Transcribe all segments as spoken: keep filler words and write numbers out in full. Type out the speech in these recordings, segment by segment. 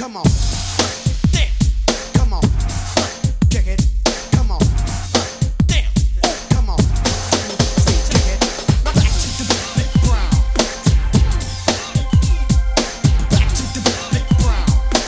Come on. Damn. Come on. Check it. Come on. Damn. Oh, come on. Check it. Now back to the Big Brown. Back to the Big Brown.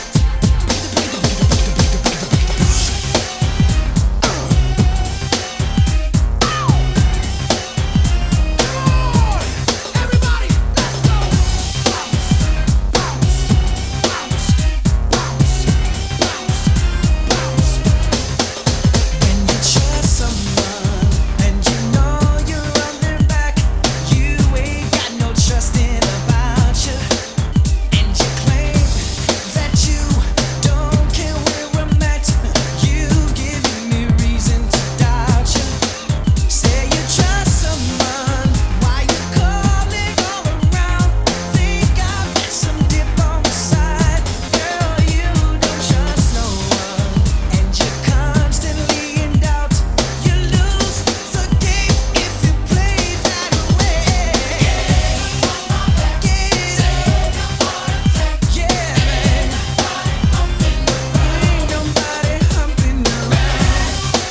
Everybody, let's go. Bounce, bounce, bounce, bounce, bounce, bounce. When you trust someone and you know you're on their back, you ain't got no trusting about you, and you claim that you don't care where I'm at. You've given me reason to doubt you. Say you trust someone, why you calling all around? Think I've got some dip on the side, girl. You don't trust no one, and you're constantly in doubt. You lose the game if you play that way. Get it up, yeah, man. Ain't nobody humping around.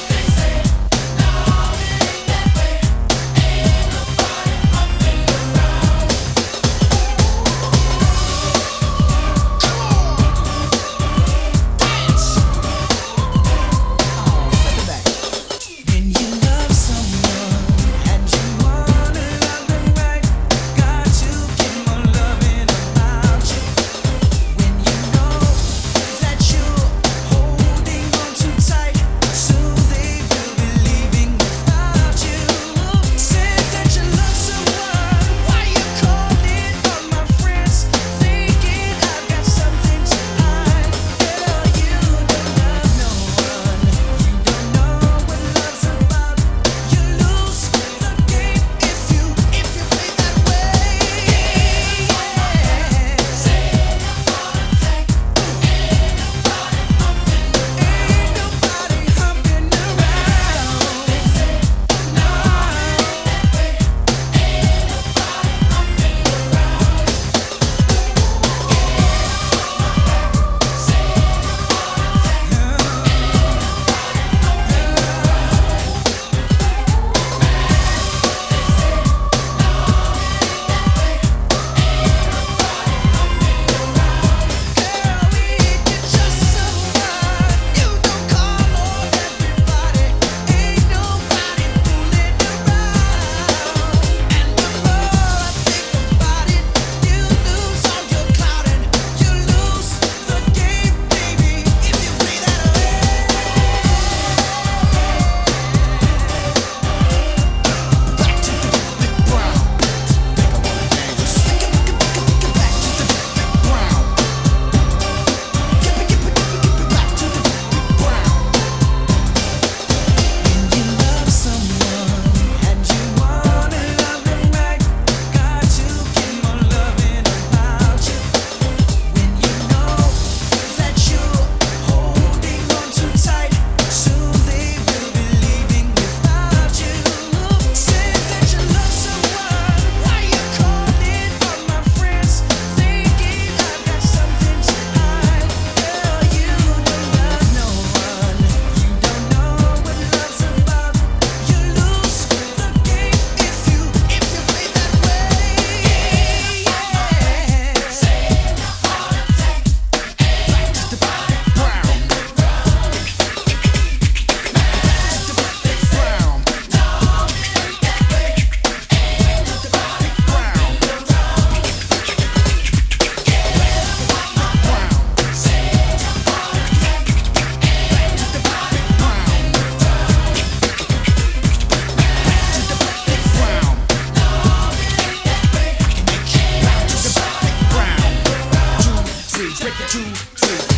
When you love someone and you wanna love them right, got to get more loving about you. When you know that you're holding on too tight, soon they will be leaving without you. Say that you love someone, why you calling all my friends, thinking I've got something to hide? Girl, you don't love no one. You don't know what love's about. You lose the game if you if you play that way. Say ain't nobody humping Break it two, three.